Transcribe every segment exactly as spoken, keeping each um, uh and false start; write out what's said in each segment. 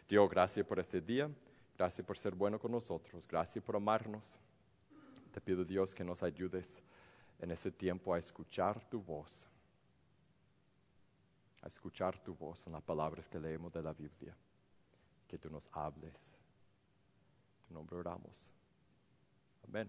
Dios, gracias por este día, gracias por ser bueno con nosotros, gracias por amarnos. Te pido, Dios, que nos ayudes en ese tiempo a escuchar tu voz, a escuchar tu voz en las palabras que leemos de la Biblia, que tú nos hables. En tu nombre oramos. Amén.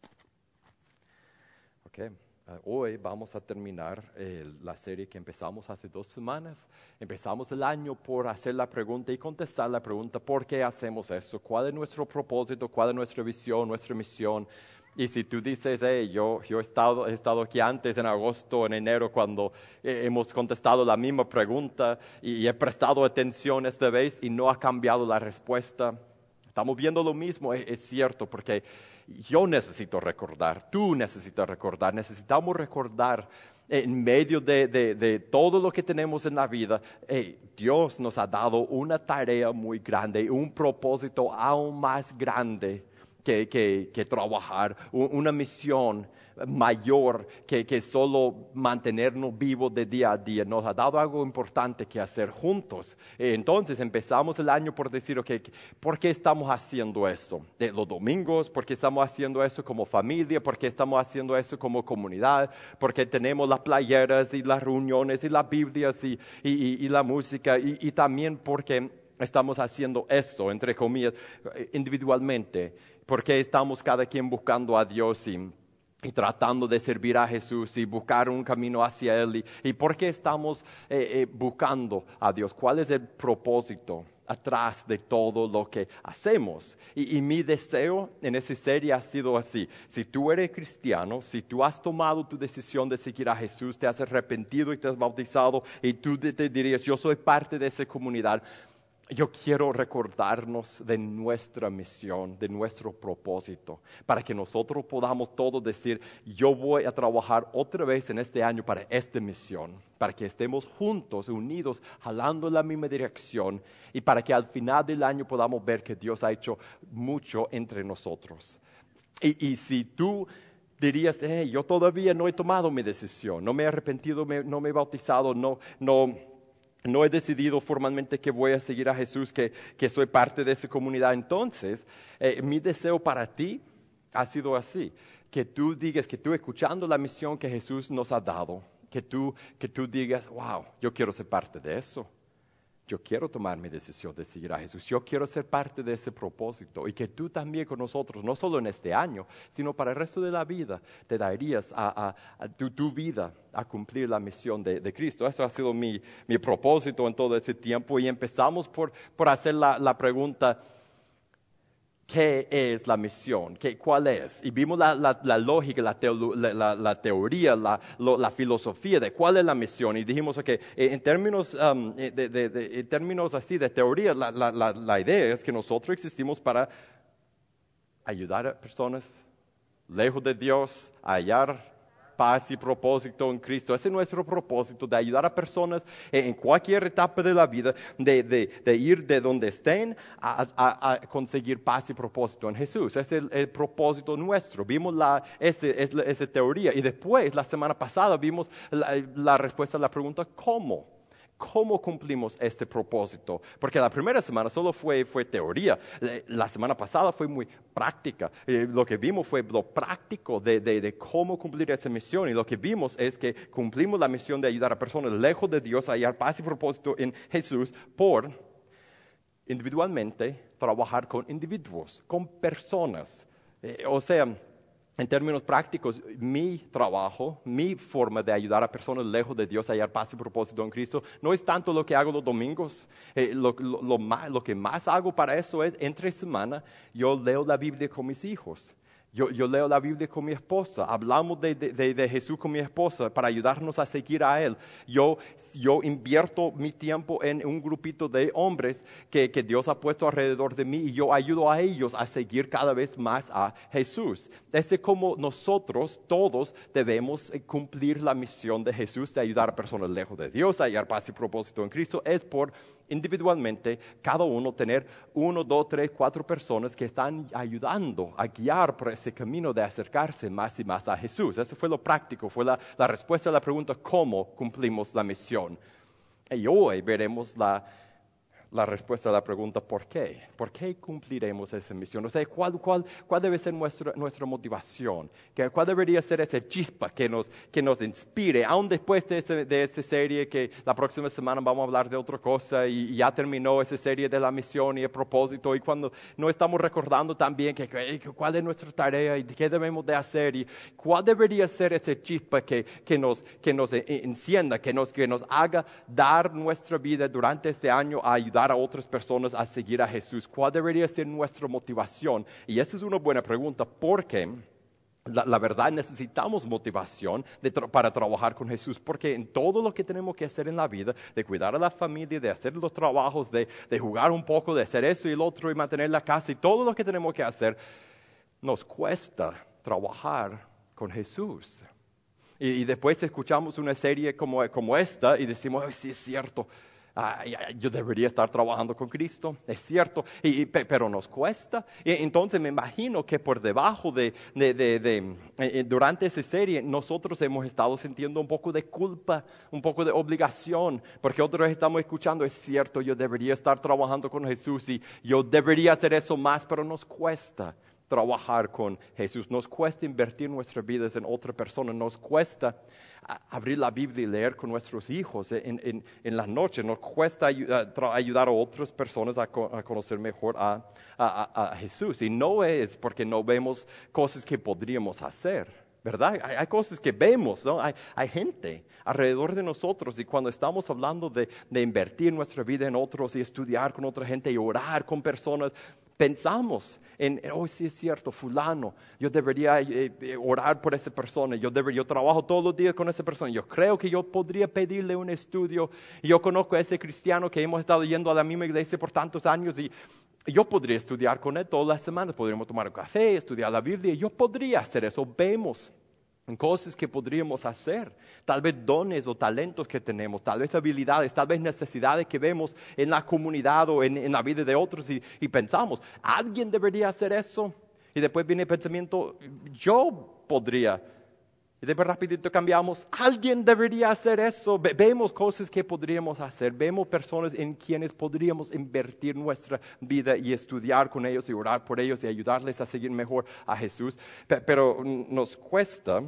Ok. Uh, hoy vamos a terminar eh, la serie que empezamos hace dos semanas. Empezamos el año por hacer la pregunta y contestar la pregunta, ¿por qué hacemos eso? ¿Cuál es nuestro propósito? ¿Cuál es nuestra visión, nuestra misión? Y si tú dices, hey, yo, yo he, estado, he estado aquí antes, en agosto, en enero, cuando eh, hemos contestado la misma pregunta y, y he prestado atención esta vez y no ha cambiado la respuesta, estamos viendo lo mismo, es, es cierto, porque yo necesito recordar, tú necesitas recordar, necesitamos recordar en medio de, de, de todo lo que tenemos en la vida, hey, Dios nos ha dado una tarea muy grande, un propósito aún más grande que, que, que trabajar, una misión mayor que, que solo mantenernos vivos de día a día. Nos ha dado algo importante que hacer juntos. Entonces empezamos el año por decir, okay, ¿por qué estamos haciendo eso? De los domingos, ¿por qué estamos haciendo eso como familia? ¿Por qué estamos haciendo eso como comunidad? ¿Por qué tenemos las playeras y las reuniones y las Biblias y, y, y, y la música? Y, y también porque estamos haciendo esto, entre comillas, individualmente. ¿Por qué estamos cada quien buscando a Dios y y tratando de servir a Jesús y buscar un camino hacia Él? ¿Y, y por qué estamos eh, eh, buscando a Dios? ¿Cuál es el propósito atrás de todo lo que hacemos? Y, y mi deseo en esa serie ha sido así. Si tú eres cristiano, si tú has tomado tu decisión de seguir a Jesús, te has arrepentido y te has bautizado y tú te, te dirías, yo soy parte de esa comunidad, yo quiero recordarnos de nuestra misión, de nuestro propósito, para que nosotros podamos todos decir, yo voy a trabajar otra vez en este año para esta misión, para que estemos juntos, unidos, jalando en la misma dirección y para que al final del año podamos ver que Dios ha hecho mucho entre nosotros. Y, y si tú dirías, hey, yo todavía no he tomado mi decisión, no me he arrepentido, me, no me he bautizado, no, no... No he decidido formalmente que voy a seguir a Jesús, que, que soy parte de esa comunidad. Entonces, eh, mi deseo para ti ha sido así, que tú digas, que tú escuchando la misión que Jesús nos ha dado, que tú, que tú digas, wow, yo quiero ser parte de eso. Yo quiero tomar mi decisión de seguir a Jesús. Yo quiero ser parte de ese propósito. Y que tú también con nosotros, no solo en este año, sino para el resto de la vida, te darías a, a, a tu, tu vida a cumplir la misión de, de Cristo. Eso ha sido mi, mi propósito en todo ese tiempo. Y empezamos por, por hacer la, la pregunta, ¿qué es la misión? ¿Qué, ¿Cuál es? Y vimos la, la, la lógica, la, teolo, la, la, la teoría, la, lo, la filosofía de cuál es la misión. Y dijimos, ok, en términos, um, de, de, de, en términos así de teoría, la, la, la, la idea es que nosotros existimos para ayudar a personas lejos de Dios a hallar paz y propósito en Cristo. Ese es nuestro propósito, de ayudar a personas en cualquier etapa de la vida, de, de, de ir de donde estén a, a, a conseguir paz y propósito en Jesús. Ese es el, el propósito nuestro. Vimos la, ese, es, esa teoría y después, la semana pasada, vimos la, la respuesta a la pregunta, ¿cómo? ¿Cómo cumplimos este propósito? Porque la primera semana solo fue, fue teoría. La semana pasada fue muy práctica. Eh, lo que vimos fue lo práctico de, de, de cómo cumplir esa misión. Y lo que vimos es que cumplimos la misión de ayudar a personas lejos de Dios a hallar paz y propósito en Jesús por individualmente trabajar con individuos, con personas. Eh, o sea, en términos prácticos, mi trabajo, mi forma de ayudar a personas lejos de Dios a hallar paz y propósito en Cristo, no es tanto lo que hago los domingos. Eh, lo, lo, lo, más, lo que más hago para eso es, entre semana, yo leo la Biblia con mis hijos. Yo, yo leo la Biblia con mi esposa, hablamos de, de, de, de Jesús con mi esposa para ayudarnos a seguir a Él. Yo, yo invierto mi tiempo en un grupito de hombres que, que Dios ha puesto alrededor de mí y yo ayudo a ellos a seguir cada vez más a Jesús. Es de cómo nosotros todos debemos cumplir la misión de Jesús de ayudar a personas lejos de Dios, a hallar paz y propósito en Cristo, es por individualmente, cada uno tener uno, dos, tres, cuatro personas que están ayudando a guiar por ese camino de acercarse más y más a Jesús. Eso fue lo práctico, fue la, la respuesta a la pregunta, ¿cómo cumplimos la misión? Y hoy veremos la, la respuesta a la pregunta ¿por qué? ¿Por qué cumpliremos esa misión? O sea, ¿cuál, cuál, cuál debe ser nuestra, nuestra motivación? ¿Qué, ¿Cuál debería ser esa chispa que nos, que nos inspire? Aún después de, ese, de esta serie, que la próxima semana vamos a hablar de otra cosa y, y ya terminó esa serie de la misión y el propósito, y cuando no estamos recordando también que, que, cuál es nuestra tarea y qué debemos de hacer, y cuál debería ser esa chispa que, que, nos, que nos encienda, que nos, que nos haga dar nuestra vida durante este año a ayudar a otras personas a seguir a Jesús. ¿Cuál debería ser nuestra motivación? Y esa es una buena pregunta, porque la, la verdad necesitamos motivación de tra- para trabajar con Jesús, porque en todo lo que tenemos que hacer en la vida, de cuidar a la familia, de hacer los trabajos, de, de jugar un poco, de hacer eso y el otro y mantener la casa, y todo lo que tenemos que hacer, nos cuesta trabajar con Jesús. Y, y después escuchamos una serie como, como esta y decimos, oh, sí es cierto, ah, yo debería estar trabajando con Cristo, es cierto, y, y, pero nos cuesta. Y entonces me imagino que por debajo de, de, de, de eh, durante esa serie, nosotros hemos estado sintiendo un poco de culpa, un poco de obligación, porque otros estamos escuchando, es cierto, yo debería estar trabajando con Jesús y yo debería hacer eso más, pero nos cuesta trabajar con Jesús, nos cuesta invertir nuestras vidas en otra persona, nos cuesta abrir la Biblia y leer con nuestros hijos en, en, en la noche, nos cuesta ayudar, ayudar a otras personas a, a conocer mejor a, a, a Jesús, y no es porque no vemos cosas que podríamos hacer, ¿verdad? Hay, hay cosas que vemos, ¿no? Hay, hay gente alrededor de nosotros, y cuando estamos hablando de, de invertir nuestra vida en otros y estudiar con otra gente y orar con personas, pensamos en, oh, sí es cierto, fulano, yo debería eh, eh, orar por esa persona, yo, deber, yo trabajo todos los días con esa persona, yo creo que yo podría pedirle un estudio, yo conozco a ese cristiano que hemos estado yendo a la misma iglesia por tantos años y yo podría estudiar con él todas las semanas, podríamos tomar un café, estudiar la Biblia, yo podría hacer eso. Vemos cosas que podríamos hacer, tal vez dones o talentos que tenemos, tal vez habilidades, tal vez necesidades que vemos en la comunidad o en, en la vida de otros, y, y pensamos, ¿alguien debería hacer eso? Y después viene el pensamiento, yo podría. Y después rapidito cambiamos, alguien debería hacer eso. Ve- vemos cosas que podríamos hacer, vemos personas en quienes podríamos invertir nuestra vida y estudiar con ellos y orar por ellos y ayudarles a seguir mejor a Jesús. Pe- pero nos cuesta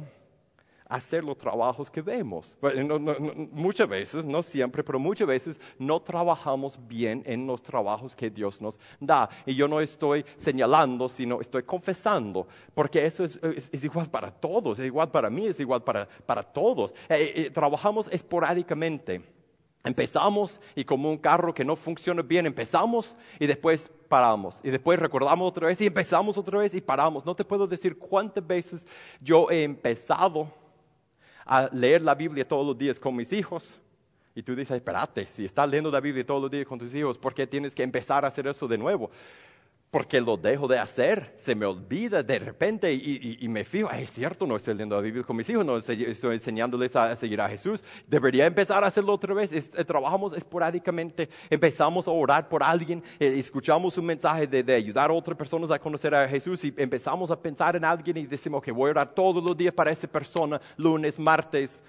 hacer los trabajos que vemos. Bueno, no, no, no, muchas veces, no siempre, pero muchas veces no trabajamos bien en los trabajos que Dios nos da. Y yo no estoy señalando, sino estoy confesando, porque eso es, es, es igual para todos, es igual para mí, es igual para, para todos. Eh, eh, trabajamos esporádicamente. Empezamos y como un carro que no funciona bien, empezamos y después paramos. Y después recordamos otra vez y empezamos otra vez y paramos. No te puedo decir cuántas veces yo he empezado a leer la Biblia todos los días con mis hijos. Y tú dices, espérate, si estás leyendo la Biblia todos los días con tus hijos, ¿por qué tienes que empezar a hacer eso de nuevo? Porque lo dejo de hacer, se me olvida de repente y, y, y me fijo, es cierto, no estoy leyendo la Biblia con mis hijos, no estoy, estoy enseñándoles a, a seguir a Jesús. Debería empezar a hacerlo otra vez. Es, eh, trabajamos esporádicamente, empezamos a orar por alguien, eh, escuchamos un mensaje de, de ayudar a otras personas a conocer a Jesús y empezamos a pensar en alguien y decimos que voy a orar todos los días para esa persona, lunes, martes.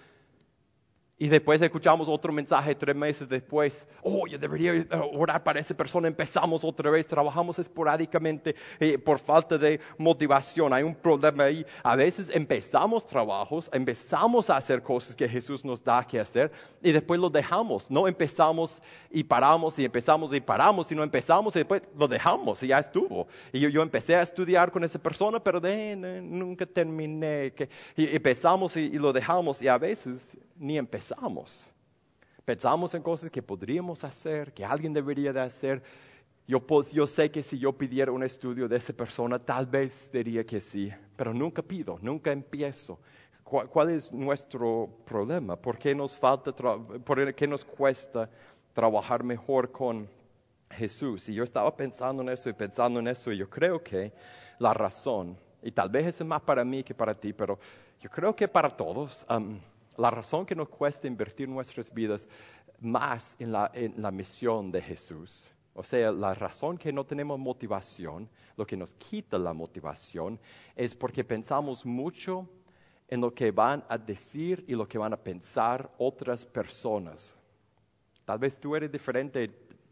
Y después escuchamos otro mensaje tres meses después. Oh, yo debería orar para esa persona. Empezamos otra vez, trabajamos esporádicamente eh, por falta de motivación. Hay un problema ahí. A veces empezamos trabajos, empezamos a hacer cosas que Jesús nos da que hacer y después lo dejamos. No empezamos y paramos y empezamos y paramos, sino empezamos y después lo dejamos y ya estuvo. Y yo, yo empecé a estudiar con esa persona, pero de, de, nunca terminé. Que, y empezamos y, y lo dejamos y a veces ni empezamos. Pensamos en cosas que podríamos hacer, que alguien debería de hacer. Yo, pues, yo sé que si yo pidiera un estudio de esa persona, tal vez diría que sí, pero nunca pido, nunca empiezo. ¿Cuál, cuál es nuestro problema? ¿Por qué nos falta, por qué nos cuesta trabajar mejor con Jesús? Y yo estaba pensando en eso y pensando en eso, y yo creo que la razón, y tal vez es más para mí que para ti, pero yo creo que para todos, um, la razón que nos cuesta invertir nuestras vidas más en la, en la misión de Jesús, o sea, la razón que no tenemos motivación, lo que nos quita la motivación, es porque pensamos mucho en lo que van a decir y lo que van a pensar otras personas. Tal vez tú eres diferente,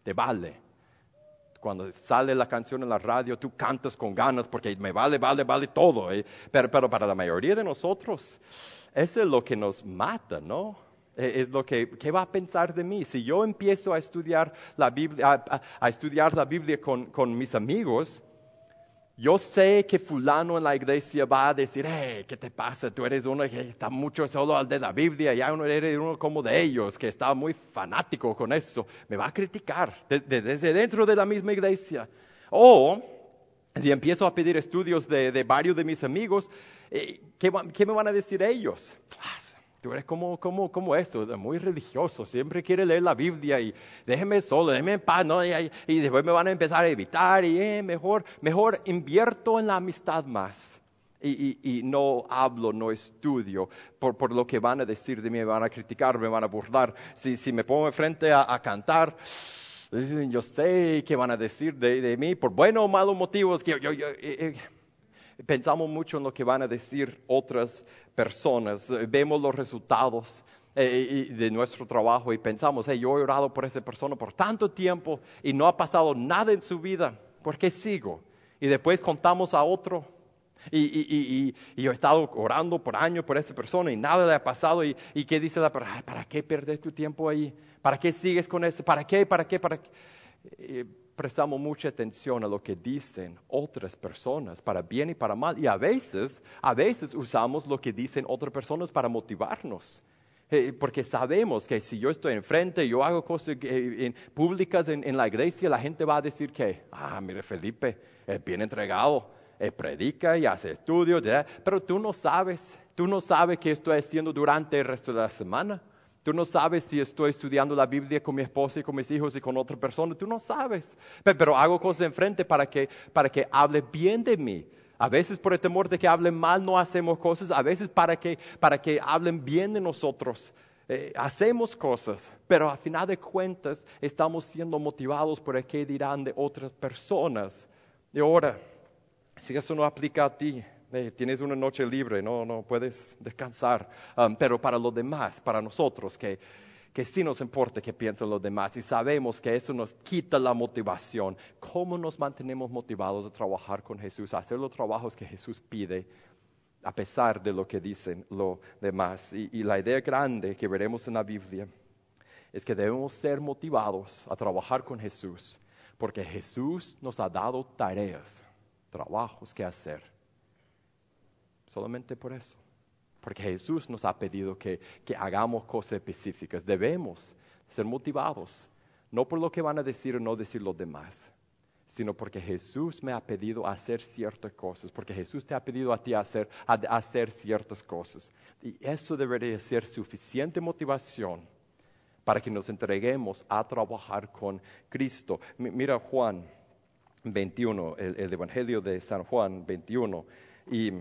te vale. Cuando sale la canción en la radio, tú cantas con ganas porque me vale, vale, vale todo. ¿eh? Pero, pero para la mayoría de nosotros, eso es lo que nos mata, ¿no? Es lo que, ¿qué va a pensar de mí? Si yo empiezo a estudiar la Biblia, a, a, a estudiar la Biblia con, con mis amigos, yo sé que fulano en la iglesia va a decir, hey, ¿qué te pasa? Tú eres uno que está mucho solo al de la Biblia, ya uno eres uno como de ellos, que está muy fanático con eso. Me va a criticar de, de, desde dentro de la misma iglesia. O, si empiezo a pedir estudios de, de varios de mis amigos, eh, ¿qué, ¿qué me van a decir ellos? Tú eres como, como, como esto, muy religioso, siempre quiere leer la Biblia y déjeme solo, déjeme en paz, ¿no? y, y, y después me van a empezar a evitar y eh, mejor, mejor invierto en la amistad más y, y, y no hablo, no estudio por, por lo que van a decir de mí, me van a criticar, me van a burlar. Si, si me pongo enfrente a, a cantar, yo sé qué van a decir de, de mí por buenos o malos motivos. Que yo, yo, eh, eh, Pensamos mucho en lo que van a decir otras personas. Vemos los resultados eh, de nuestro trabajo y pensamos, hey, yo he orado por esa persona por tanto tiempo y no ha pasado nada en su vida. ¿Por qué sigo? Y después contamos a otro. Y, y, y, y, y yo he estado orando por años por esa persona y nada le ha pasado. ¿Y, y qué dice la persona? ¿Para qué perder tu tiempo ahí? ¿Para qué sigues con eso? ¿Para qué? ¿Para qué? ¿Para qué? Eh, prestamos mucha atención a lo que dicen otras personas, para bien y para mal. Y a veces, a veces usamos lo que dicen otras personas para motivarnos. Eh, porque sabemos que si yo estoy enfrente, yo hago cosas eh, en, públicas en, en la iglesia, la gente va a decir que, ah, mire Felipe, es bien entregado, él predica y hace estudios, ¿ya? Pero tú no sabes, tú no sabes qué estoy haciendo durante el resto de la semana. Tú no sabes si estoy estudiando la Biblia con mi esposa y con mis hijos y con otra persona. Tú no sabes. Pero, pero hago cosas enfrente para que, para que hable bien de mí. A veces por el temor de que hablen mal no hacemos cosas. A veces para que, para que hablen bien de nosotros. Eh, hacemos cosas. Pero a final de cuentas estamos siendo motivados por el que dirán de otras personas. Y ahora, si eso no aplica a ti, Eh, tienes una noche libre, no, no puedes descansar, um, pero para los demás, para nosotros, que, que sí nos importa qué piensan los demás y sabemos que eso nos quita la motivación. ¿Cómo nos mantenemos motivados a trabajar con Jesús, a hacer los trabajos que Jesús pide, a pesar de lo que dicen los demás? Y, y la idea grande que veremos en la Biblia es que debemos ser motivados a trabajar con Jesús, porque Jesús nos ha dado tareas, trabajos que hacer. Solamente por eso. Porque Jesús nos ha pedido que, que hagamos cosas específicas. Debemos ser motivados. No por lo que van a decir o no decir los demás. Sino porque Jesús me ha pedido hacer ciertas cosas. Porque Jesús te ha pedido a ti hacer, a, a hacer ciertas cosas. Y eso debería ser suficiente motivación para que nos entreguemos a trabajar con Cristo. M- mira Juan veintiuno, el, el Evangelio de San Juan veintiuno. Y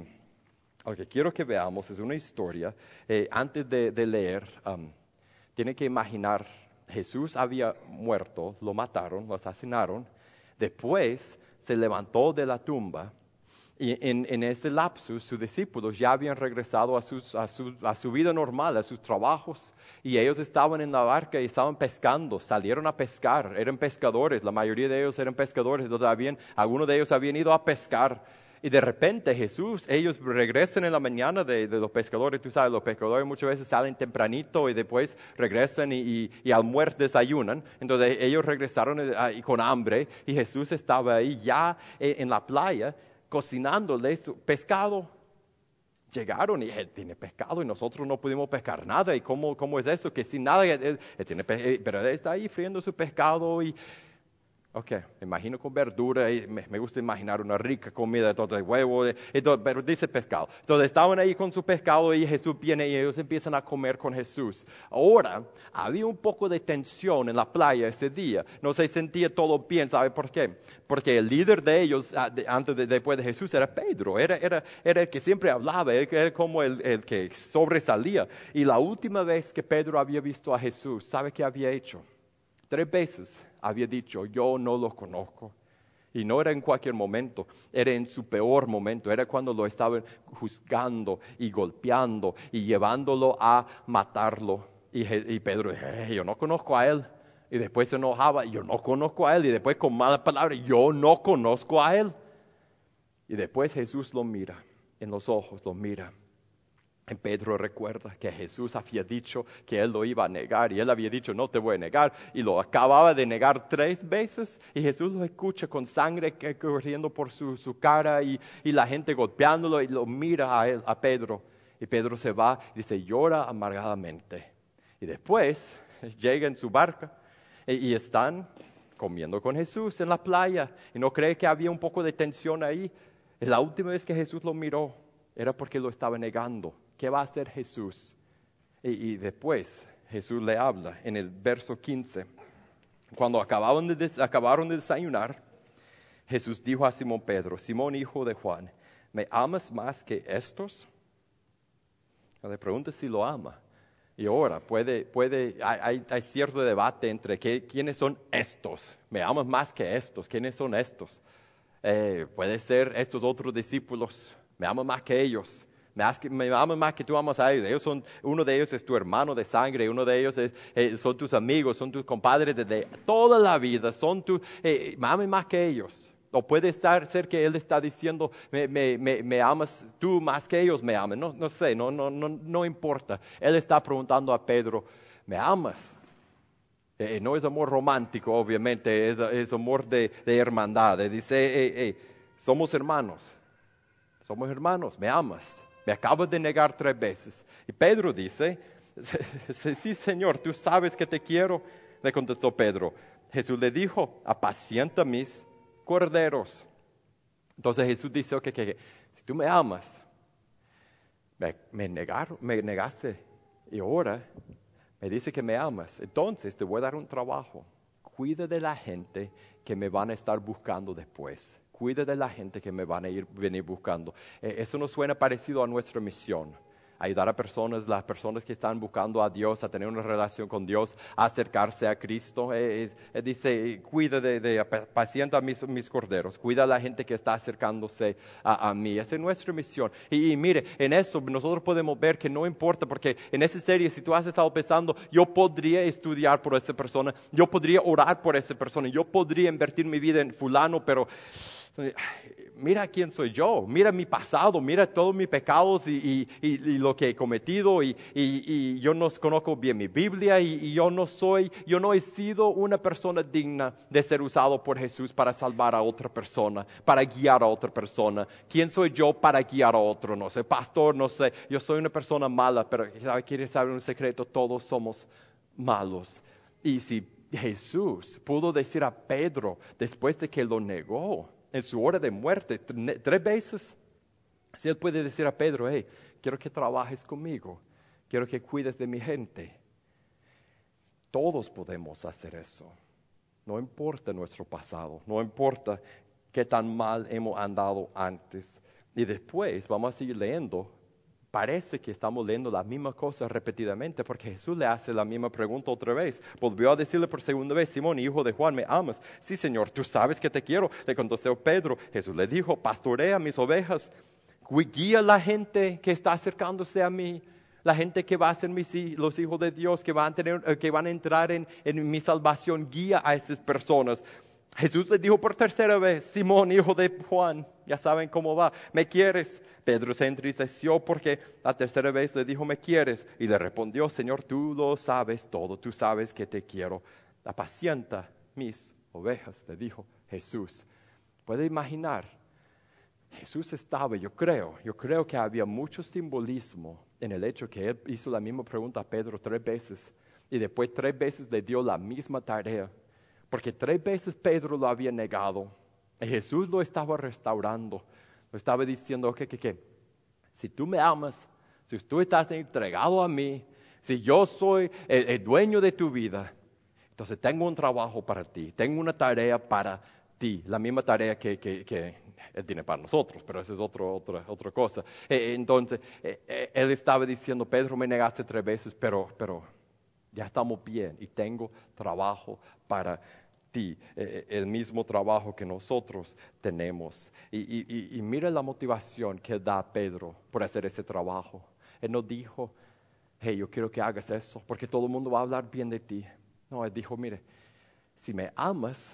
lo que quiero que veamos es una historia. Eh, antes de, de leer, um, tienen que imaginar, Jesús había muerto, lo mataron, lo asesinaron. Después se levantó de la tumba y en, en ese lapsus sus discípulos ya habían regresado a, sus, a, su, a su vida normal, a sus trabajos. Y ellos estaban en la barca y estaban pescando, salieron a pescar, eran pescadores, la mayoría de ellos eran pescadores, entonces habían, algunos de ellos habían ido a pescar. Y de repente Jesús, ellos regresan en la mañana de, de los pescadores. Tú sabes, los pescadores muchas veces salen tempranito y después regresan y, y, y al almuerzo desayunan. Entonces ellos regresaron y con hambre y Jesús estaba ahí ya en, en la playa cocinándoles su pescado. Llegaron y él tiene pescado y nosotros no pudimos pescar nada. ¿Y cómo, cómo es eso? Que sin nada, él, él tiene, pero él está ahí friendo su pescado y... Ok, me imagino con verdura, y me, me gusta imaginar una rica comida, todo de huevo, de, de, pero dice pescado. Entonces estaban ahí con su pescado y Jesús viene y ellos empiezan a comer con Jesús. Ahora, había un poco de tensión en la playa ese día, no se sentía todo bien, ¿sabe por qué? Porque el líder de ellos, antes de, después de Jesús, era Pedro, era, era, era el que siempre hablaba, era como el, el que sobresalía. Y la última vez que Pedro había visto a Jesús, ¿sabe qué había hecho? Tres veces había dicho, yo no lo conozco. Y no era en cualquier momento, era en su peor momento, era cuando lo estaban juzgando y golpeando y llevándolo a matarlo. Y, y Pedro dijo, hey, yo no conozco a él, Y después se enojaba, yo no conozco a él. Y después con malas palabras, yo no conozco a él. Y después Jesús lo mira, en los ojos lo mira. Y Pedro recuerda que Jesús había dicho que él lo iba a negar. Y él había dicho, no te voy a negar. Y lo acababa de negar tres veces. Y Jesús lo escucha con sangre corriendo por su, su cara. Y, y la gente golpeándolo. Y lo mira a, él, a Pedro. Y Pedro se va y dice, llora amargadamente. Y después llega en su barca. Y, y están comiendo con Jesús en la playa. Y no cree que había un poco de tensión ahí. Es la última vez que Jesús lo miró. Era porque lo estaba negando. ¿Qué va a hacer Jesús? Y, y después Jesús le habla en el verso quince. Cuando acabaron de, des, acabaron de desayunar, Jesús dijo a Simón Pedro, Simón hijo de Juan, ¿me amas más que estos? Le pregunta si lo ama. Y ahora puede, puede, hay, hay cierto debate entre qué, quiénes son estos. ¿Me amas más que estos? ¿Quiénes son estos? Eh, puede ser estos otros discípulos. Me amas más que ellos. Me, has, me amas más que tú amas a ellos. ellos son, uno de ellos es tu hermano de sangre. Uno de ellos es, eh, son tus amigos, son tus compadres desde toda la vida. Son tu, eh, me amas más que ellos. O puede estar, ser que él está diciendo, me, me, me, me amas tú más que ellos me aman. No, no sé, no, no, no, no importa. Él está preguntando a Pedro, ¿me amas? Eh, no es amor romántico, obviamente, es, es amor de, de hermandad. Él dice, eh, eh, somos hermanos, somos hermanos, ¿me amas? Me acabas de negar tres veces. Y Pedro dice, sí, Señor, tú sabes que te quiero. Le contestó Pedro. Jesús le dijo, apacienta mis corderos. Entonces Jesús dice, okay, que, que si tú me amas, me, me, negaron, me negaste y ahora me dice que me amas, entonces te voy a dar un trabajo. Cuida de la gente que me van a estar buscando después. Cuida de la gente que me van a ir, venir buscando. Eh, eso nos suena parecido a nuestra misión. Ayudar a personas, las personas que están buscando a Dios, a tener una relación con Dios, a acercarse a Cristo. Eh, eh, dice, cuida de, de pacienta a mis, mis corderos, cuida a la gente que está acercándose a, a mí. Esa es nuestra misión. Y, y mire, en eso nosotros podemos ver que no importa, porque en esa serie, si tú has estado pensando, yo podría estudiar por esa persona, yo podría orar por esa persona, yo podría invertir mi vida en fulano, pero mira quién soy yo, mira mi pasado, mira todos mis pecados y, y, y, y lo que he cometido y, y, y yo no conozco bien mi Biblia y, y yo no soy, yo no he sido una persona digna de ser usado por Jesús para salvar a otra persona, para guiar a otra persona. ¿Quién soy yo para guiar a otro? No sé, pastor, no sé, yo soy una persona mala, pero ¿quieres saber un secreto? Todos somos malos. Y si Jesús pudo decir a Pedro después de que lo negó, en su hora de muerte, tres veces, si él puede decir a Pedro, hey, quiero que trabajes conmigo, quiero que cuides de mi gente. Todos podemos hacer eso. No importa nuestro pasado, no importa qué tan mal hemos andado antes. Y después vamos a seguir leyendo. Parece que estamos leyendo las mismas cosas repetidamente porque Jesús le hace la misma pregunta otra vez. Volvió a decirle por segunda vez, Simón, hijo de Juan, ¿me amas? Sí, Señor, tú sabes que te quiero. Le contestó Pedro. Jesús le dijo, pastorea mis ovejas. Guía a la gente que está acercándose a mí. La gente que va a ser mis, los hijos de Dios, que van a, tener, que van a entrar en, en mi salvación. Guía a estas personas. Jesús le dijo por tercera vez, Simón, hijo de Juan, ya saben cómo va, ¿me quieres? Pedro se entristeció porque la tercera vez le dijo, ¿me quieres? Y le respondió, Señor, tú lo sabes todo, tú sabes que te quiero. Apacienta mis ovejas, le dijo Jesús. ¿Puede imaginar? Jesús estaba, yo creo, yo creo que había mucho simbolismo en el hecho que él hizo la misma pregunta a Pedro tres veces y después tres veces le dio la misma tarea. Porque tres veces Pedro lo había negado. Y Jesús lo estaba restaurando. Lo estaba diciendo, que, que, que, si tú me amas, si tú estás entregado a mí, si yo soy el, el dueño de tu vida, entonces tengo un trabajo para ti, tengo una tarea para ti. La misma tarea que, que, que Él tiene para nosotros, pero esa es otro, otra, otra cosa. Eh, entonces, eh, eh, Él estaba diciendo, Pedro, me negaste tres veces, pero, pero ya estamos bien y tengo trabajo para ti, eh, el mismo trabajo que nosotros tenemos. Y, y, y, y mira la motivación que da Pedro por hacer ese trabajo. Él no dijo, hey, yo quiero que hagas eso, porque todo el mundo va a hablar bien de ti. No, él dijo, mire, si me amas,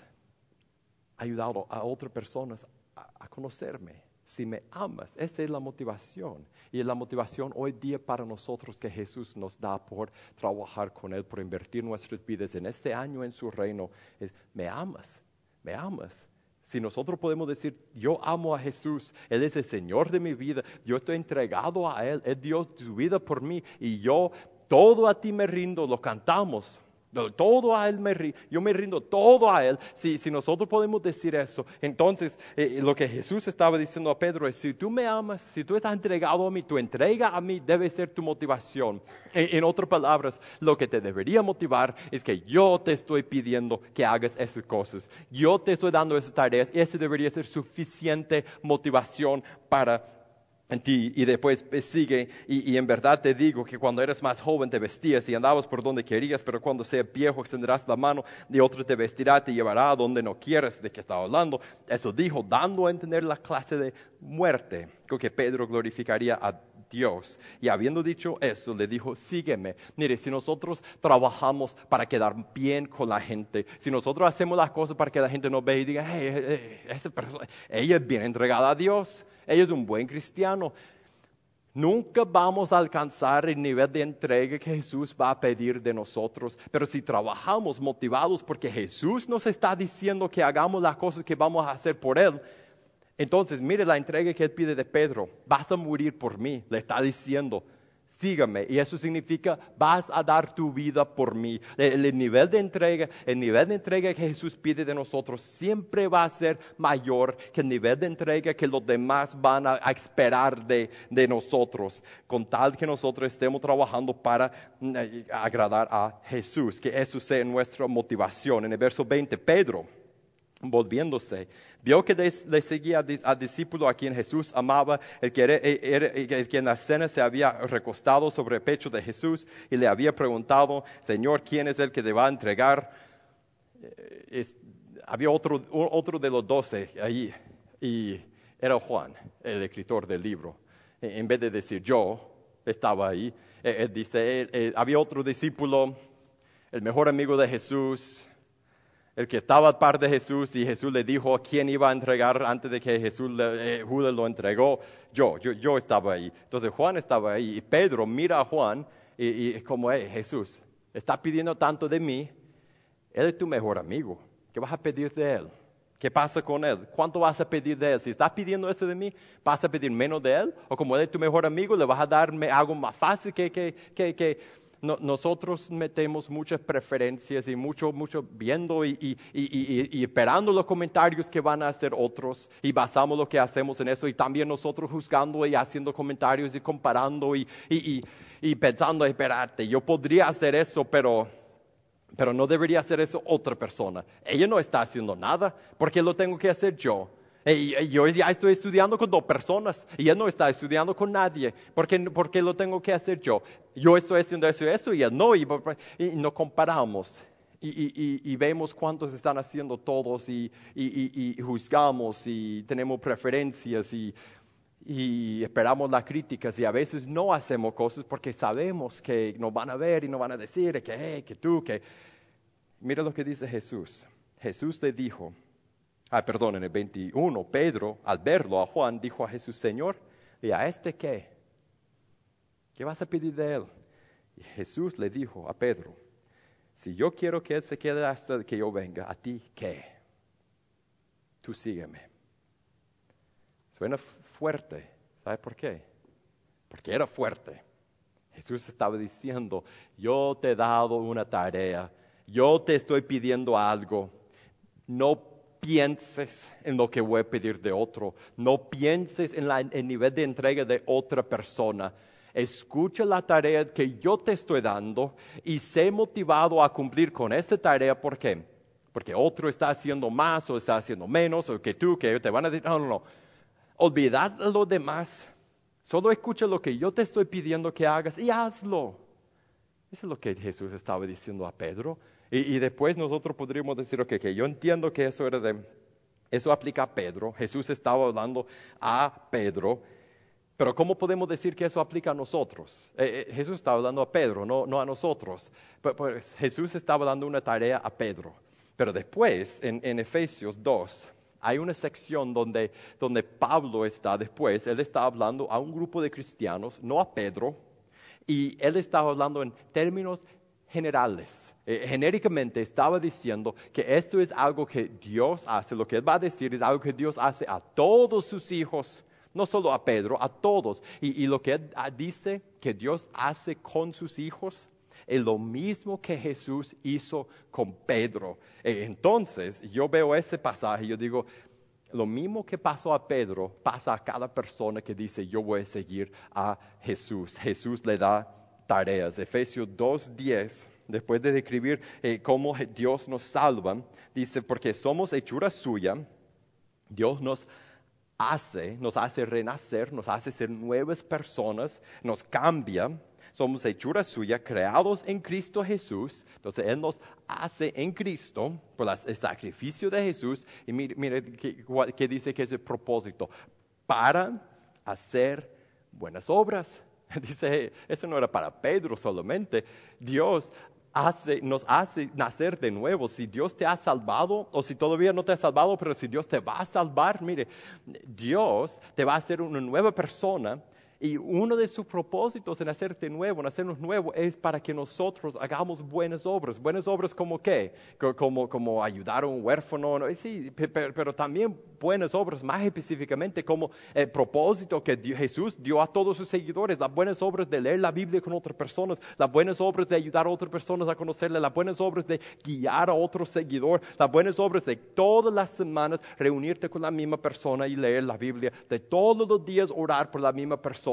ayudado a otras personas a, a conocerme. Si me amas, esa es la motivación. Y es la motivación hoy día para nosotros que Jesús nos da por trabajar con Él, por invertir nuestras vidas en este año en su reino. Es, me amas, me amas. Si nosotros podemos decir, yo amo a Jesús, Él es el Señor de mi vida, yo estoy entregado a Él, Él dio su vida por mí y yo todo a ti me rindo, lo cantamos. Todo a Él me rindo, yo me rindo todo a Él. Si, si nosotros podemos decir eso, entonces eh, lo que Jesús estaba diciendo a Pedro es, si tú me amas, si tú estás entregado a mí, tu entrega a mí debe ser tu motivación. En, en otras palabras, lo que te debería motivar es que yo te estoy pidiendo que hagas esas cosas. Yo te estoy dando esas tareas y eso debería ser suficiente motivación para en ti. Y después sigue, y, y en verdad te digo que cuando eres más joven te vestías y andabas por donde querías, pero cuando seas viejo extenderás la mano y otro te vestirá, te llevará a donde no quieres. ¿De qué estaba hablando? Eso dijo, dando a entender la clase de muerte con que Pedro glorificaría a Dios. Y habiendo dicho eso, le dijo, sígueme. Mire, si nosotros trabajamos para quedar bien con la gente, si nosotros hacemos las cosas para que la gente nos vea y diga, hey, hey, esa persona, ella es bien entregada a Dios, ella es un buen cristiano, nunca vamos a alcanzar el nivel de entrega que Jesús va a pedir de nosotros. Pero si trabajamos motivados porque Jesús nos está diciendo que hagamos las cosas que vamos a hacer por Él, entonces mire la entrega que Él pide de Pedro. Vas a morir por mí, le está diciendo, sígame. Y eso significa, vas a dar tu vida por mí. El, el nivel de entrega, el nivel de entrega que Jesús pide de nosotros siempre va a ser mayor que el nivel de entrega que los demás van a, a esperar de, de nosotros. Con tal que nosotros estemos trabajando para eh, agradar a Jesús. Que eso sea nuestra motivación. En el verso veinte, Pedro, volviéndose, vio que le seguía al discípulo a quien Jesús amaba, el que, era, era, el que en la cena se había recostado sobre el pecho de Jesús y le había preguntado, Señor, ¿quién es el que te va a entregar? Es, había otro, otro de los doce ahí y era Juan, el escritor del libro. En vez de decir yo, estaba ahí. Él dice, él, él, había otro discípulo, el mejor amigo de Jesús, el que estaba al par de Jesús, y Jesús le dijo a quién iba a entregar antes de que Jesús le, eh, Judas lo entregó. Yo, yo, yo estaba ahí. Entonces Juan estaba ahí y Pedro mira a Juan y, y es como, hey, Jesús, está pidiendo tanto de mí, Él es tu mejor amigo. ¿Qué vas a pedir de Él? ¿Qué pasa con Él? ¿Cuánto vas a pedir de Él? Si estás pidiendo esto de mí, ¿vas a pedir menos de Él? O como Él es tu mejor amigo, ¿le vas a darme algo más fácil que... que, que, que No, nosotros metemos muchas preferencias y mucho, mucho viendo y, y, y, y, y esperando los comentarios que van a hacer otros y basamos lo que hacemos en eso y también nosotros juzgando y haciendo comentarios y comparando y, y, y, y pensando, esperarte, yo podría hacer eso, pero, pero no debería hacer eso otra persona. Ella no está haciendo nada, ¿por qué lo tengo que hacer yo? Y yo ya estoy estudiando con dos personas y él no está estudiando con nadie. ¿Por qué, por qué lo tengo que hacer yo? Yo estoy haciendo eso y eso y él no. Y, y nos comparamos y, y, y, y vemos cuántos están haciendo todos y, y, y, y juzgamos y tenemos preferencias y, y esperamos las críticas. Y a veces no hacemos cosas porque sabemos que nos van a ver y nos van a decir que, hey, que tú, que... Mira lo que dice Jesús. Jesús le dijo... Ah, perdón, en el veintiuno, Pedro, al verlo a Juan, dijo a Jesús, Señor, ¿y a este qué? ¿Qué vas a pedir de él? Y Jesús le dijo a Pedro, si yo quiero que él se quede hasta que yo venga, ¿a ti qué? Tú sígueme. Suena fuerte, ¿sabes por qué? Porque era fuerte. Jesús estaba diciendo, yo te he dado una tarea, yo te estoy pidiendo algo, no pienses en lo que voy a pedir de otro. No pienses en la, el nivel de entrega de otra persona. Escucha la tarea que yo te estoy dando y sé motivado a cumplir con esta tarea. ¿Por qué? Porque otro está haciendo más o está haciendo menos o que tú, que te van a decir, no, no, no. Olvidad a los demás. Solo escucha lo que yo te estoy pidiendo que hagas y hazlo. Eso es lo que Jesús estaba diciendo a Pedro. Y, y después nosotros podríamos decir, ok, que yo entiendo que eso era de, eso aplica a Pedro. Jesús estaba hablando a Pedro, pero ¿cómo podemos decir que eso aplica a nosotros? Eh, eh, Jesús estaba hablando a Pedro, no, no a nosotros. Pero, pues, Jesús estaba dando una tarea a Pedro. Pero después, en, en Efesios dos, hay una sección donde, donde Pablo está después, él está hablando a un grupo de cristianos, no a Pedro, y él estaba hablando en términos generales. Eh, genéricamente estaba diciendo que esto es algo que Dios hace, lo que él va a decir es algo que Dios hace a todos sus hijos, no solo a Pedro, a todos. Y, y lo que él dice que Dios hace con sus hijos es lo mismo que Jesús hizo con Pedro. Eh, entonces, yo veo ese pasaje y yo digo, lo mismo que pasó a Pedro, pasa a cada persona que dice, yo voy a seguir a Jesús. Jesús le da tareas. Efesios dos diez, después de describir eh, cómo Dios nos salva, dice, porque somos hechura suya, Dios nos hace, nos hace renacer, nos hace ser nuevas personas, nos cambia. Somos hechura suya, creados en Cristo Jesús. Entonces, Él nos hace en Cristo, por el sacrificio de Jesús. Y mire, mire qué, qué dice que es el propósito. Para hacer buenas obras. Dice, eso no era para Pedro solamente. Dios hace, nos hace nacer de nuevo. Si Dios te ha salvado, o si todavía no te ha salvado, pero si Dios te va a salvar, mire, Dios te va a hacer una nueva persona. Y uno de sus propósitos en hacerte nuevo, en hacernos nuevo, es para que nosotros hagamos buenas obras. ¿Buenas obras como qué? Como, como ayudar a un huérfano, ¿no? Sí, pero, pero también buenas obras, más específicamente como el propósito que Dios, Jesús dio a todos sus seguidores. Las buenas obras de leer la Biblia con otras personas, las buenas obras de ayudar a otras personas a conocerle, las buenas obras de guiar a otro seguidor, las buenas obras de todas las semanas reunirte con la misma persona y leer la Biblia, de todos los días orar por la misma persona.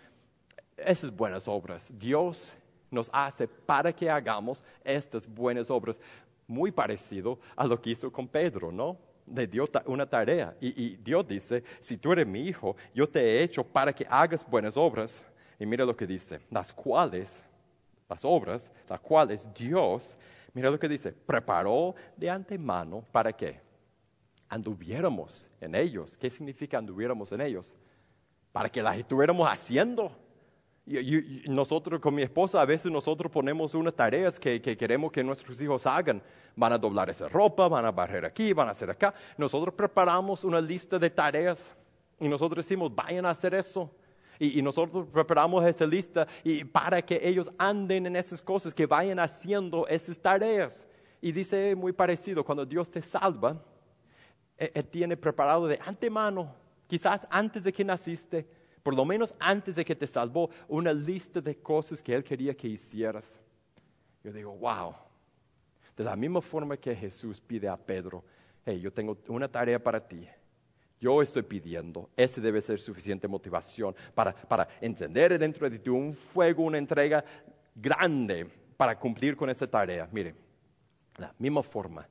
Esas buenas obras, Dios nos hace para que hagamos estas buenas obras, muy parecido a lo que hizo con Pedro, ¿no? Le dio una tarea y, y Dios dice, si tú eres mi hijo, yo te he hecho para que hagas buenas obras. Y mira lo que dice, las cuales, las obras, las cuales Dios, mira lo que dice, preparó de antemano, ¿para qué? Anduviéramos en ellos. ¿Qué significa anduviéramos en ellos? Para que las estuviéramos haciendo. Y, y, y nosotros con mi esposa a veces nosotros ponemos unas tareas que, que queremos que nuestros hijos hagan. Van a doblar esa ropa, van a barrer aquí, van a hacer acá. Nosotros preparamos una lista de tareas y nosotros decimos, vayan a hacer eso. Y, y nosotros preparamos esa lista y para que ellos anden en esas cosas, que vayan haciendo esas tareas. Y dice muy parecido, cuando Dios te salva, Él, Él tiene preparado de antemano, quizás antes de que naciste, por lo menos antes de que te salvó, una lista de cosas que Él quería que hicieras. Yo digo, wow. De la misma forma que Jesús pide a Pedro, hey, yo tengo una tarea para ti. Yo estoy pidiendo, ese debe ser suficiente motivación para, para encender dentro de ti un fuego, una entrega grande para cumplir con esa tarea. Mire, de la misma forma,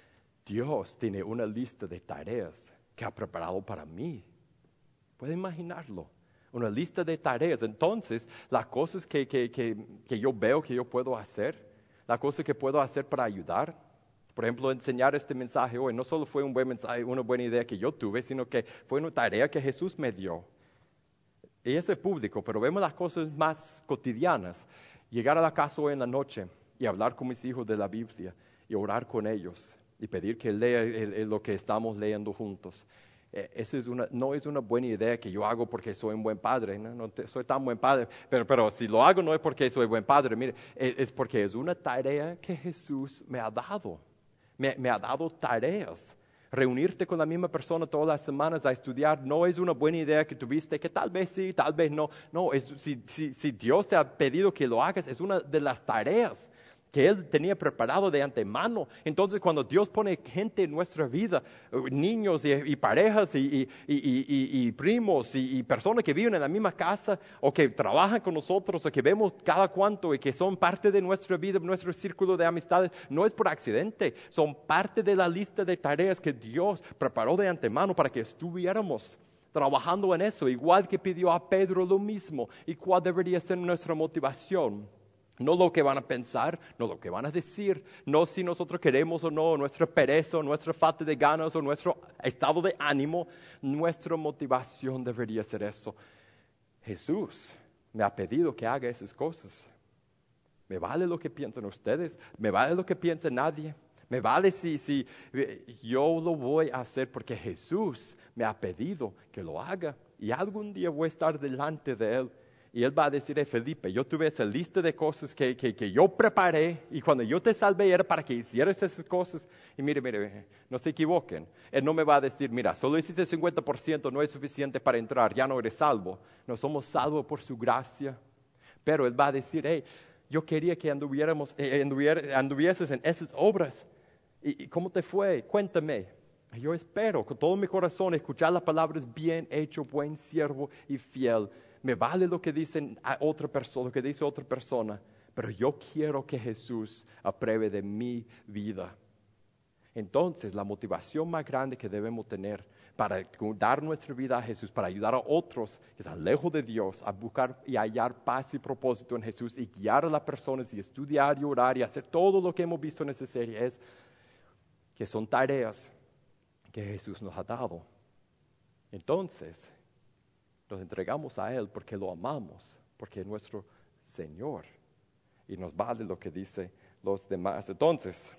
Dios tiene una lista de tareas que ha preparado para mí. ¿Puede imaginarlo? Una lista de tareas. Entonces, las cosas que, que, que, que yo veo que yo puedo hacer, las cosas que puedo hacer para ayudar, por ejemplo, enseñar este mensaje hoy, no solo fue un buen mensaje, una buena idea que yo tuve, sino que fue una tarea que Jesús me dio. Y eso es público, pero vemos las cosas más cotidianas. Llegar a la casa hoy en la noche y hablar con mis hijos de la Biblia y orar con ellos y pedir que lean lo que estamos leyendo juntos. Esa es una, no es una buena idea que yo hago porque soy un buen padre, no, no te, soy tan buen padre, pero, pero si lo hago no es porque soy buen padre, mire, es, es porque es una tarea que Jesús me ha dado, me, me ha dado tareas. Reunirte con la misma persona todas las semanas a estudiar no es una buena idea que tuviste, que tal vez sí, tal vez no, no, es, si, si, si Dios te ha pedido que lo hagas, es una de las tareas que Él tenía preparado de antemano. Entonces, cuando Dios pone gente en nuestra vida, niños y, y parejas y, y, y, y, y primos y, y personas que viven en la misma casa o que trabajan con nosotros o que vemos cada cuanto y que son parte de nuestra vida, nuestro círculo de amistades, no es por accidente, son parte de la lista de tareas que Dios preparó de antemano para que estuviéramos trabajando en eso, igual que pidió a Pedro lo mismo. ¿Y cuál debería ser nuestra motivación? No lo que van a pensar, no lo que van a decir, no si nosotros queremos o no, nuestra pereza, o nuestra falta de ganas o nuestro estado de ánimo. Nuestra motivación debería ser eso. Jesús me ha pedido que haga esas cosas. Me vale lo que piensen ustedes, me vale lo que piense nadie, Me vale si, si eh, yo lo voy a hacer porque Jesús me ha pedido que lo haga. Y algún día voy a estar delante de Él. Y Él va a decir, hey, Felipe, yo tuve esa lista de cosas que, que, que yo preparé. Y cuando yo te salvé era para que hicieras esas cosas. Y mire, mire, no se equivoquen. Él no me va a decir, mira, solo hiciste cincuenta por ciento, no es suficiente para entrar, ya no eres salvo. No somos salvos por su gracia. Pero Él va a decir, hey, yo quería que anduviéramos, eh, anduvier, anduvieses en esas obras. ¿Y, ¿Y cómo te fue? Cuéntame. Yo espero con todo mi corazón escuchar las palabras bien hecho, buen siervo y fiel. Me vale lo que dicen a otra persona, lo que dice otra persona, pero yo quiero que Jesús apruebe de mi vida. Entonces, la motivación más grande que debemos tener para dar nuestra vida a Jesús, para ayudar a otros que están lejos de Dios, a buscar y hallar paz y propósito en Jesús y guiar a las personas y estudiar y orar y hacer todo lo que hemos visto en esta serie, es que son tareas que Jesús nos ha dado. Entonces, nos entregamos a Él porque lo amamos, porque es nuestro Señor y nos vale lo que dicen los demás. Entonces,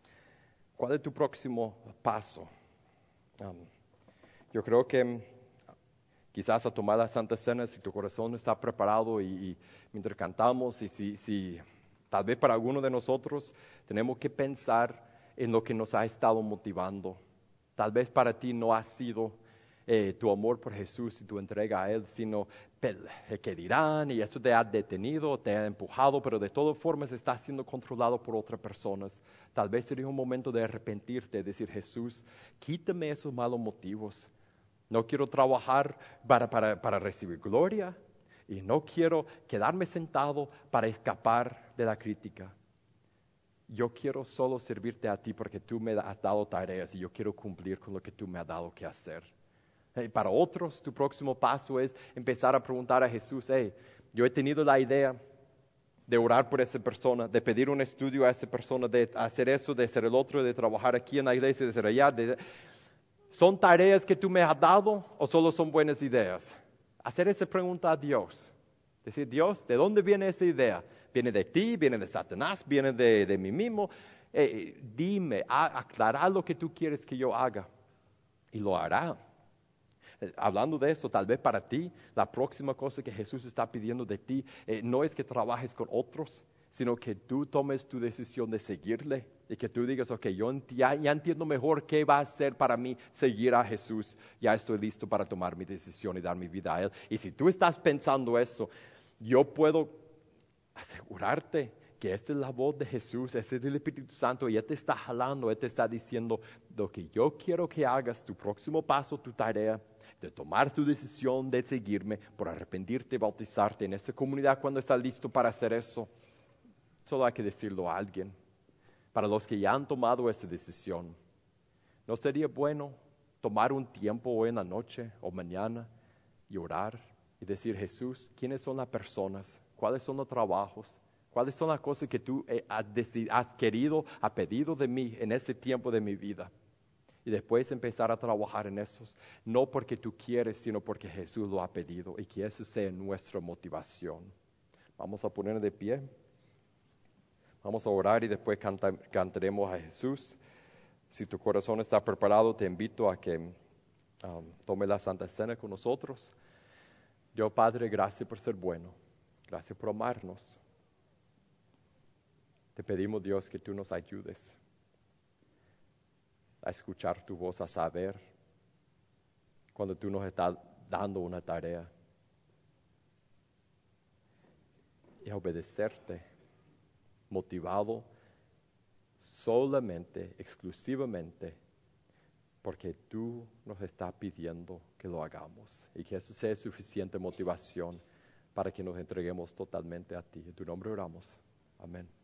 ¿cuál es tu próximo paso? Um, yo creo que quizás a tomar la Santa Cena, si tu corazón está preparado y, y mientras cantamos, y si, si tal vez para alguno de nosotros tenemos que pensar en lo que nos ha estado motivando. Tal vez para ti no ha sido eh, tu amor por Jesús y tu entrega a Él, sino el que dirán, y esto te ha detenido, te ha empujado, pero de todas formas estás siendo controlado por otras personas. Tal vez sería un momento de arrepentirte, de decir, Jesús, quítame esos malos motivos. No quiero trabajar para, para, para recibir gloria y no quiero quedarme sentado para escapar de la crítica. Yo quiero solo servirte a ti porque tú me has dado tareas y yo quiero cumplir con lo que tú me has dado que hacer. Hey, para otros, tu próximo paso es empezar a preguntar a Jesús, hey, yo he tenido la idea de orar por esa persona, de pedir un estudio a esa persona, de hacer eso, de hacer el otro, de trabajar aquí en la iglesia, de hacer allá. De... ¿Son tareas que tú me has dado o solo son buenas ideas? Hacer esa pregunta a Dios. Decir, Dios, ¿de dónde viene esa idea? ¿Viene de ti? ¿Viene de Satanás? ¿Viene de, de mí mismo? Eh, dime, a, aclarar lo que tú quieres que yo haga. Y lo hará. Eh, hablando de eso, tal vez para ti, la próxima cosa que Jesús está pidiendo de ti eh, no es que trabajes con otros, sino que tú tomes tu decisión de seguirle. Y que tú digas, ok, yo enti- ya, ya entiendo mejor qué va a ser para mí seguir a Jesús. Ya estoy listo para tomar mi decisión y dar mi vida a Él. Y si tú estás pensando eso, yo puedo asegurarte que esta es la voz de Jesús, ese es el Espíritu Santo, y Él te está jalando, Él te está diciendo, lo que yo quiero que hagas, tu próximo paso, tu tarea, de tomar tu decisión de seguirme, por arrepentirte y bautizarte en esta comunidad cuando estás listo para hacer eso. Solo hay que decirlo a alguien. Para los que ya han tomado esa decisión, ¿no sería bueno tomar un tiempo hoy en la noche o mañana y orar y decir, Jesús, ¿quiénes son las personas? ¿Cuáles son los trabajos? ¿Cuáles son las cosas que tú has, has querido, has pedido de mí en ese tiempo de mi vida? Y después empezar a trabajar en esos, no porque tú quieres, sino porque Jesús lo ha pedido, y que eso sea nuestra motivación. Vamos a poner de pie. Vamos a orar y después canta, cantaremos a Jesús. Si tu corazón está preparado, te invito a que um, tome la Santa Cena con nosotros. Dios Padre, gracias por ser bueno. Gracias por amarnos. Te pedimos, Dios, que tú nos ayudes a escuchar tu voz, a saber cuando tú nos estás dando una tarea y a obedecerte, motivado solamente, exclusivamente, porque tú nos estás pidiendo que lo hagamos y que eso sea suficiente motivación para que nos entreguemos totalmente a ti. En tu nombre oramos. Amén.